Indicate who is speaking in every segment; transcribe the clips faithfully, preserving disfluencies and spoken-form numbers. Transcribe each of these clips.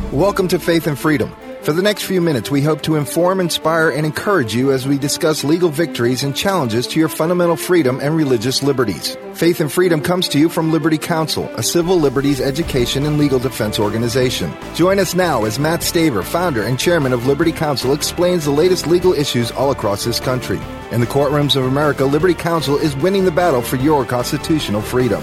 Speaker 1: Welcome to Faith and Freedom. For the next few minutes, we hope to inform, inspire, and encourage you as we discuss legal victories and challenges to your fundamental freedom and religious liberties. Faith and Freedom comes to you from Liberty Counsel, a civil liberties education and legal defense organization. Join us now as Matt Staver, founder and chairman of Liberty Counsel, explains the latest legal issues all across this country. In the courtrooms of America, Liberty Counsel is winning the battle for your constitutional freedom.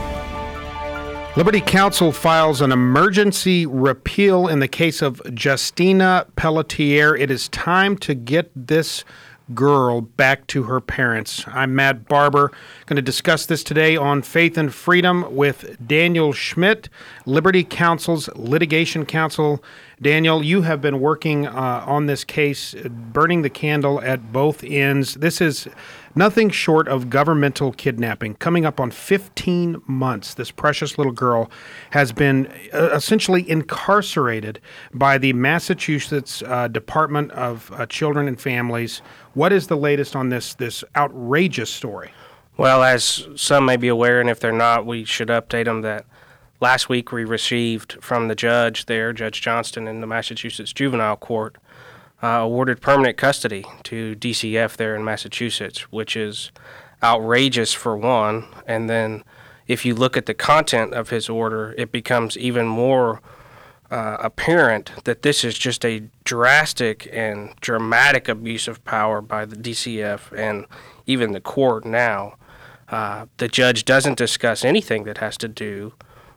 Speaker 2: Liberty Counsel files an emergency repeal in the case of Justina Pelletier. It is time to get this girl back to her parents. I'm Matt Barber, going to discuss this today on Faith and Freedom with Daniel Schmidt, Liberty Counsel's litigation counsel. Daniel, you have been working uh, on this case, burning the candle at both ends. This is nothing short of governmental kidnapping. Coming up on fifteen months, this precious little girl has been uh, essentially incarcerated by the Massachusetts uh, Department of uh, Children and Families. What is the latest on this this outrageous story?
Speaker 3: Well, as some may be aware, and if they're not, we should update them that last week we received from the judge there, Judge Johnston in the Massachusetts Juvenile Court, uh, awarded permanent custody to D C F there in Massachusetts, which is outrageous for one. And then if you look at the content of his order, it becomes even more uh, apparent that this is just a drastic and dramatic abuse of power by the D C F and even the court now. Uh, the judge doesn't discuss anything that has to do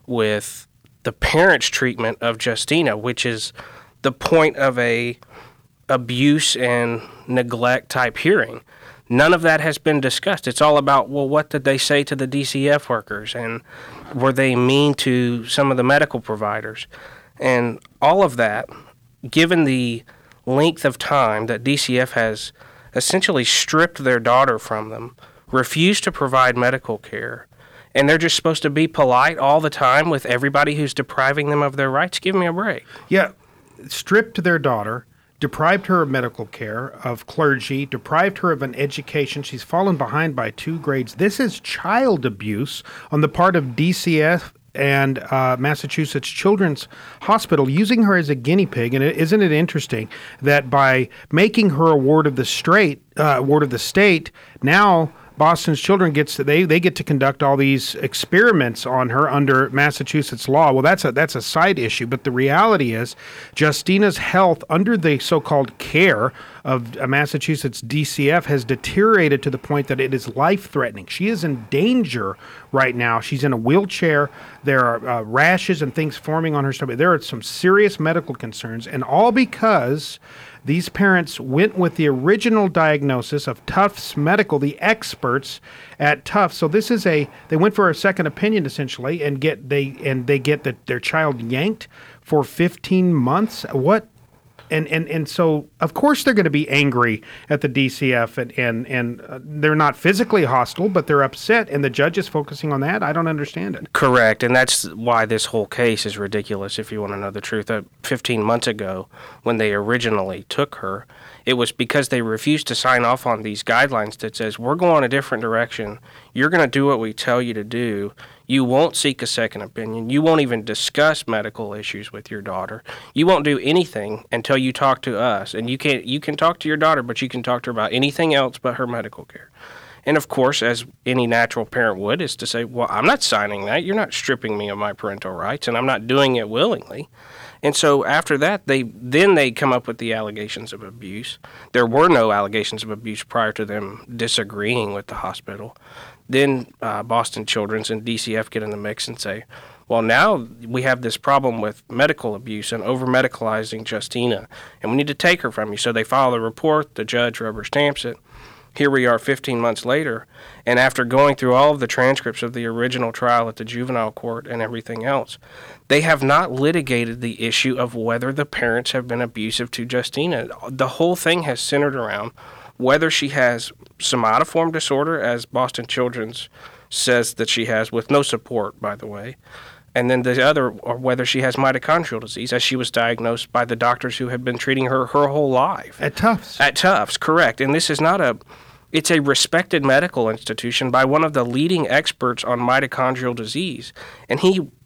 Speaker 3: with the parents' treatment of Justina, which is the point of a abuse and neglect type hearing. None of that has been discussed. It's all about, well, what did they say to the D C F workers, and were they mean to some of the medical providers? And all of that, given the length of time that D C F has essentially stripped their daughter from them, refused to provide medical care, and they're just supposed to be polite all the time with everybody who's depriving them of their rights? Give me a break.
Speaker 2: Yeah, stripped their daughter, deprived her of medical care, of clergy, deprived her of an education. She's fallen behind by two grades. This is child abuse on the part of D C F and uh, Massachusetts Children's Hospital, using her as a guinea pig. And it, isn't it interesting that by making her a ward of the straight, uh, ward of the state, now Boston's Children gets to, they they get to conduct all these experiments on her under Massachusetts law. Well, that's a that's a side issue, but the reality is Justina's health under the so-called care of a Massachusetts D C F has deteriorated to the point that it is life-threatening. She is in danger right now. She's in a wheelchair. There are uh, rashes and things forming on her stomach. There are some serious medical concerns, and all because these parents went with the original diagnosis of Tufts Medical, the experts at Tufts. So this is a they went for a second opinion essentially, and get they and they get the, their child yanked for fifteen months. What? And and and so of course they're going to be angry at the D C F, and and and uh, they're not physically hostile, but they're upset, and the judge is focusing on that. I don't understand it.
Speaker 3: Correct, and that's why this whole case is ridiculous. If you want to know the truth, uh, fifteen months ago, when they originally took her, it was because they refused to sign off on these guidelines that says we're going a different direction. You're going to do what we tell you to do. You won't seek a second opinion. You won't even discuss medical issues with your daughter. You won't do anything until you talk to us. And you can you can talk to your daughter, but you can talk to her about anything else but her medical care. And of course, as any natural parent would, is to say, well, I'm not signing that. You're not stripping me of my parental rights, and I'm not doing it willingly. And so after that, they then they come up with the allegations of abuse. There were no allegations of abuse prior to them disagreeing with the hospital. Then uh, Boston Children's and D C F get in the mix and say, well, now we have this problem with medical abuse and over-medicalizing Justina, and we need to take her from you. So they file the report, the judge rubber stamps it. Here we are fifteen months later, and after going through all of the transcripts of the original trial at the juvenile court and everything else, they have not litigated the issue of whether the parents have been abusive to Justina. The whole thing has centered around whether she has somatoform disorder, as Boston Children's says that she has, with no support, by the way, and then the other, or whether she has mitochondrial disease, as she was diagnosed by the doctors who have been treating her her whole life.
Speaker 2: At Tufts.
Speaker 3: At Tufts, correct. And this is not a, it's a respected medical institution by one of the leading experts on mitochondrial disease. And he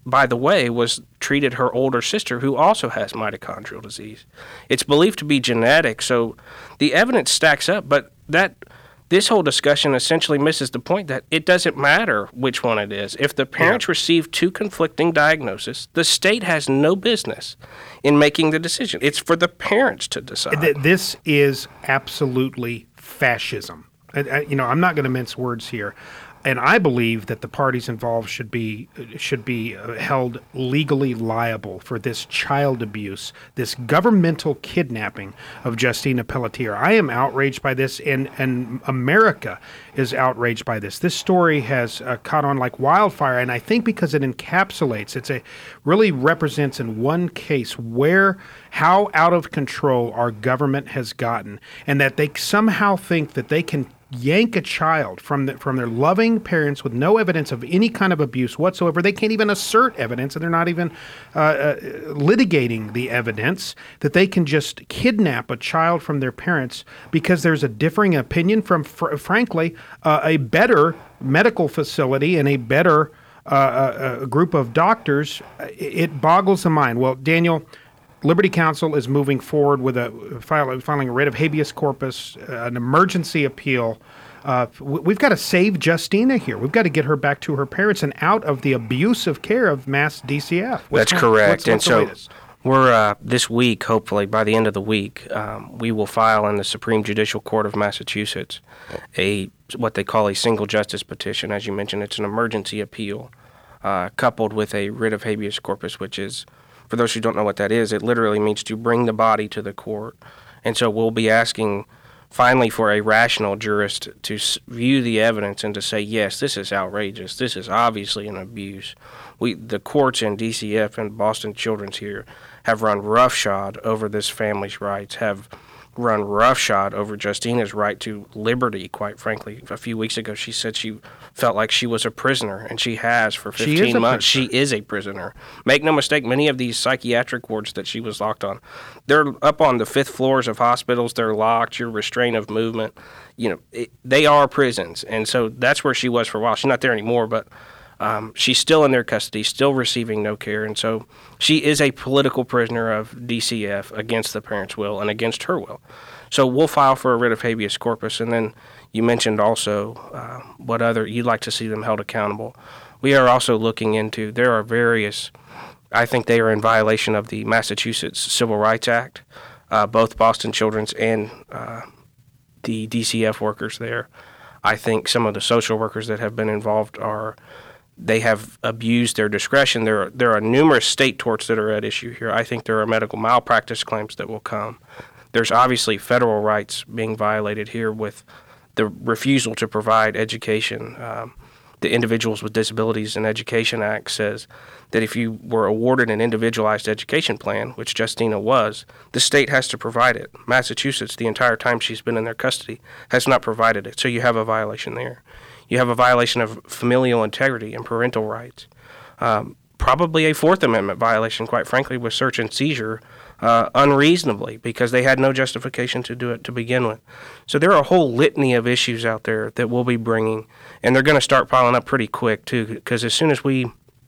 Speaker 3: by the way, was treated her older sister who also has mitochondrial disease. It's believed to be genetic, so the evidence stacks up, but that this whole discussion essentially misses the point that it doesn't matter which one it is. If the parents yeah. receive two conflicting diagnoses, the state has no business in making the decision. It's for the parents to decide.
Speaker 2: This is absolutely fascism. I, I, you know, I'm not going to mince words here. And I believe that the parties involved should be should be held legally liable for this child abuse, this governmental kidnapping of Justina Pelletier. I am outraged by this, and, and America is outraged by this. This story has uh, caught on like wildfire, and I think because it encapsulates, it's a really represents in one case where how out of control our government has gotten, and that they somehow think that they can yank a child from the, from their loving parents with no evidence of any kind of abuse whatsoever. They can't even assert evidence, and they're not even uh, uh, litigating the evidence, that they can just kidnap a child from their parents because there's a differing opinion from, fr- frankly, uh, a better medical facility and a better uh, uh, group of doctors. It boggles the mind. Well, Daniel, Liberty Counsel is moving forward with a file, filing a writ of habeas corpus, uh, an emergency appeal. Uh, we've got to save Justina here. We've got to get her back to her parents and out of the abusive care of mass D C F.
Speaker 3: What's That's correct. What's, what's and so we're uh, this week, hopefully by the end of the week, um, we will file in the Supreme Judicial Court of Massachusetts a what they call a single justice petition. As you mentioned, it's an emergency appeal uh, coupled with a writ of habeas corpus, which is, for those who don't know what that is, it literally means to bring the body to the court. And so we'll be asking finally for a rational jurist to view the evidence and to say, yes, this is outrageous. This is obviously an abuse. We, the courts in D C F and Boston Children's here have run roughshod over this family's rights, have run roughshod over Justina's right to liberty, quite frankly. A few weeks ago, she said she felt like she was a prisoner, and she has for fifteen months. She is a prisoner. Make no mistake, many of these psychiatric wards that she was locked on, they're up on the fifth floors of hospitals. They're locked. You're restraint of movement. You know, it, they are prisons, and so that's where she was for a while. She's not there anymore, but Um, she's still in their custody, still receiving no care, and so she is a political prisoner of D C F against the parents' will and against her will. So we'll file for a writ of habeas corpus, and then you mentioned also uh, what other you'd like to see them held accountable. We are also looking into, there are various, I think they are in violation of the Massachusetts Civil Rights Act, uh, both Boston Children's and uh, the D C F workers there. I think some of the social workers that have been involved are They have abused their discretion. There are, there are numerous state torts that are at issue here. I think there are medical malpractice claims that will come. There's obviously federal rights being violated here with the refusal to provide education. Um, the Individuals with Disabilities in Education Act says that if you were awarded an individualized education plan, which Justina was, the state has to provide it. Massachusetts, the entire time she's been in their custody, has not provided it, so you have a violation there. You have a violation of familial integrity and parental rights. Um, probably a Fourth Amendment violation, quite frankly, with search and seizure uh, unreasonably because they had no justification to do it to begin with. So there are a whole litany of issues out there that we'll be bringing, and they're going to start piling up pretty quick too, because as soon as we,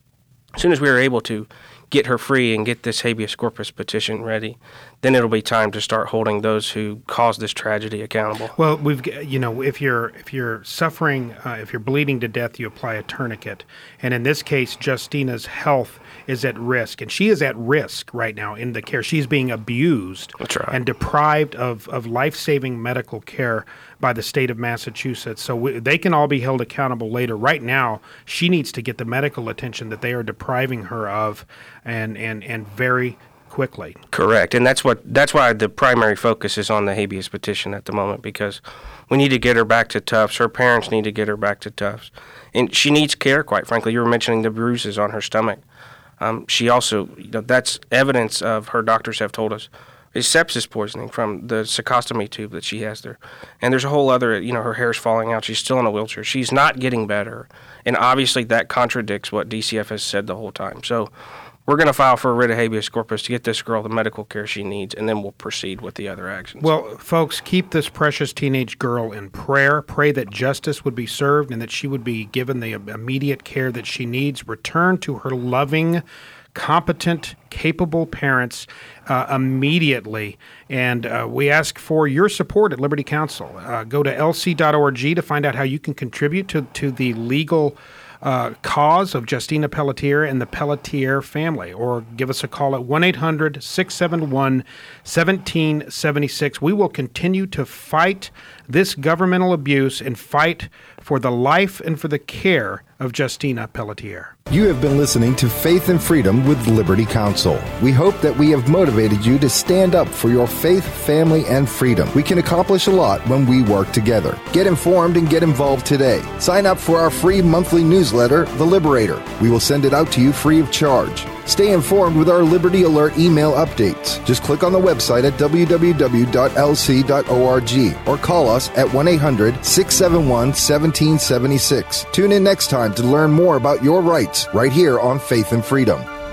Speaker 3: as soon as we are able to get her free and get this habeas corpus petition ready, then it'll be time to start holding those who caused this tragedy accountable.
Speaker 2: Well, we've you know if you're if you're suffering, uh, if you're bleeding to death, you apply a tourniquet, and in this case, Justina's health is at risk, and she is at risk right now in the care. She's being abused
Speaker 3: That's right.
Speaker 2: and deprived of of life-saving medical care by the state of Massachusetts. So we, they can all be held accountable later. Right now, she needs to get the medical attention that they are depriving her of, and and and very quickly.
Speaker 3: Correct, and that's what that's why the primary focus is on the habeas petition at the moment, because we need to get her back to Tufts. Her parents need to get her back to Tufts, and she needs care. Quite frankly, you were mentioning the bruises on her stomach. Um, she also, you know, that's evidence of, her doctors have told us, is sepsis poisoning from the cecostomy tube that she has there. And there's a whole other, you know, her hair's falling out. She's still in a wheelchair. She's not getting better. And obviously that contradicts what D C F has said the whole time. So we're going to file for a writ of habeas corpus to get this girl the medical care she needs, and then we'll proceed with the other actions.
Speaker 2: Well, folks, keep this precious teenage girl in prayer. Pray that justice would be served and that she would be given the immediate care that she needs. Return to her loving, competent, capable parents uh, immediately. And uh, we ask for your support at Liberty Counsel. Uh, go to L C dot org to find out how you can contribute to, to the legal uh, cause of Justina Pelletier and the Pelletier family. Or give us a call at one eight hundred, six seven one, one seven seven six. We will continue to fight this governmental abuse and fight for the life and for the care of Justina Pelletier.
Speaker 1: You have been listening to Faith and Freedom with Liberty Counsel. We hope that we have motivated you to stand up for your faith, family, and freedom. We can accomplish a lot when we work together. Get informed and get involved today. Sign up for our free monthly newsletter, The Liberator. We will send it out to you free of charge. Stay informed with our Liberty Alert email updates. Just click on the website at w w w dot l c dot org or call us at one eight hundred, six seven one, one seven seven six. Tune in next time to learn more about your rights right here on Faith and Freedom.